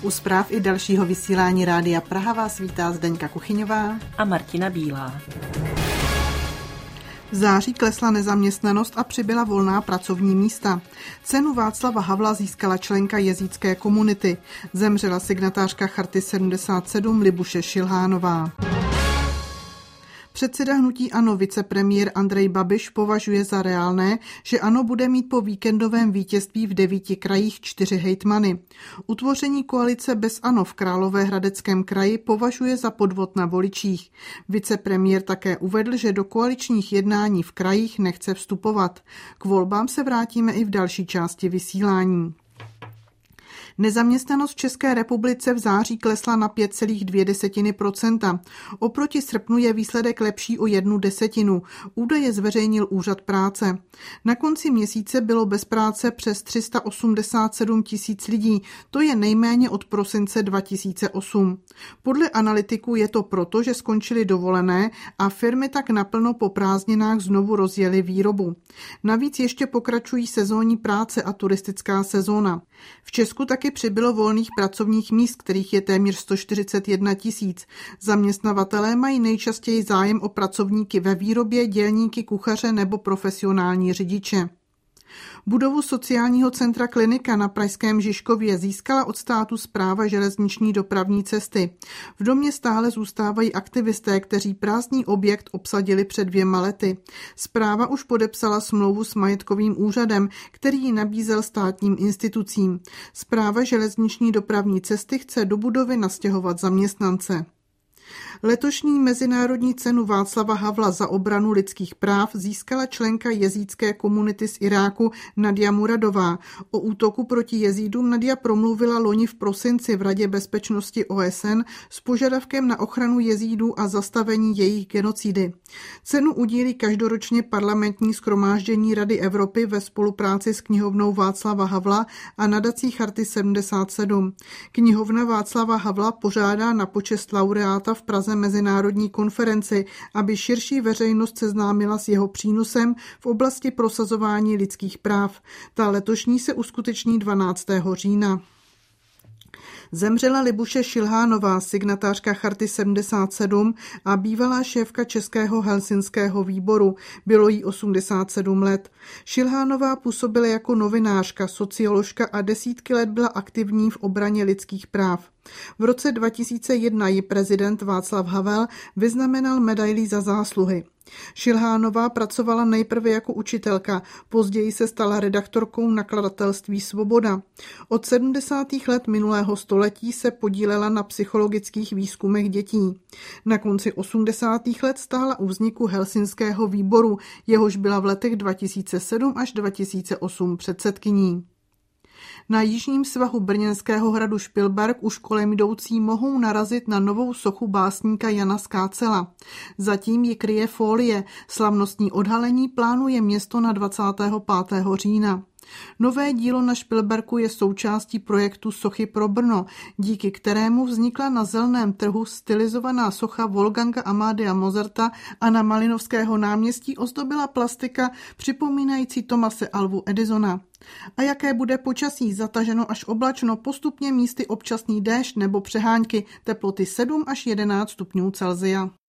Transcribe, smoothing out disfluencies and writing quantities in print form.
U zpráv i dalšího vysílání Rádia Praha vás vítá Zdeňka Kuchyňová a Martina Bílá. V září klesla nezaměstnanost a přibyla volná pracovní místa. Cenu Václava Havla získala členka jezídské komunity. Zemřela signatářka Charty 77 Libuše Šilhánová. Předseda hnutí ANO vicepremiér Andrej Babiš považuje za reálné, že ANO bude mít po víkendovém vítězství v 9 krajích 4 hejtmany. Utvoření koalice bez ANO v Královéhradeckém kraji považuje za podvod na voličích. Vicepremiér také uvedl, že do koaličních jednání v krajích nechce vstupovat. K volbám se vrátíme i v další části vysílání. Nezaměstnanost v České republice v září klesla na 5,2%. Oproti srpnu je výsledek lepší o 1/10. Údaje zveřejnil Úřad práce. Na konci měsíce bylo bez práce přes 387 000 lidí, to je nejméně od prosince 2008. Podle analytiků je to proto, že skončily dovolené a firmy tak naplno po prázdninách znovu rozjely výrobu. Navíc ještě pokračují sezónní práce a turistická sezóna. V Česku taky přibylo volných pracovních míst, kterých je téměř 141 000. Zaměstnavatelé mají nejčastěji zájem o pracovníky ve výrobě, dělníky, kuchaře nebo profesionální řidiče. Budovu sociálního centra Klinika na pražském Žižkově získala od státu Správa železniční dopravní cesty. V domě stále zůstávají aktivisté, kteří prázdný objekt obsadili před 2 lety. Správa už podepsala smlouvu s majetkovým úřadem, který ji nabízel státním institucím. Správa železniční dopravní cesty chce do budovy nastěhovat zaměstnance. Letošní mezinárodní cenu Václava Havla za obranu lidských práv získala členka jezídské komunity z Iráku Nadia Muradová. O útoku proti jezídům Nadia promluvila loni v prosinci v Radě bezpečnosti OSN s požadavkem na ochranu jezídů a zastavení jejich genocidy. Cenu udílí každoročně parlamentní shromáždění Rady Evropy ve spolupráci s knihovnou Václava Havla a nadací Charty 77. Knihovna Václava Havla pořádá na počest laureáta v Praze mezinárodní konferenci, aby širší veřejnost seznámila s jeho přínosem v oblasti prosazování lidských práv. Ta letošní se uskuteční 12. října. Zemřela Libuše Šilhánová, signatářka Charty 77 a bývalá šéfka Českého helsinského výboru. Bylo jí 87 let. Šilhánová působila jako novinářka, socioložka a desítky let byla aktivní v obraně lidských práv. V roce 2001 ji prezident Václav Havel vyznamenal medailí za zásluhy. Šilhánová pracovala nejprve jako učitelka, později se stala redaktorkou nakladatelství Svoboda. Od 70. let minulého století se podílela na psychologických výzkumech dětí. Na konci 80. let stála u vzniku Helsinského výboru, jehož byla v letech 2007 až 2008 předsedkyní. Na jižním svahu brněnského hradu Špilberk už kolem jdoucí mohou narazit na novou sochu básníka Jana Skácela. Zatím ji kryje fólie. Slavnostní odhalení plánuje město na 25. října. Nové dílo na Špilberku je součástí projektu Sochy pro Brno, díky kterému vznikla na Zeleném trhu stylizovaná socha Wolfganga Amadea Mozarta a na Malinovského náměstí ozdobila plastika připomínající Thomase Alvu Edisona. A jaké bude počasí? Zataženo až oblačno, postupně místy občasný déšť nebo přehánky, teploty 7 až 11 stupňů Celsia.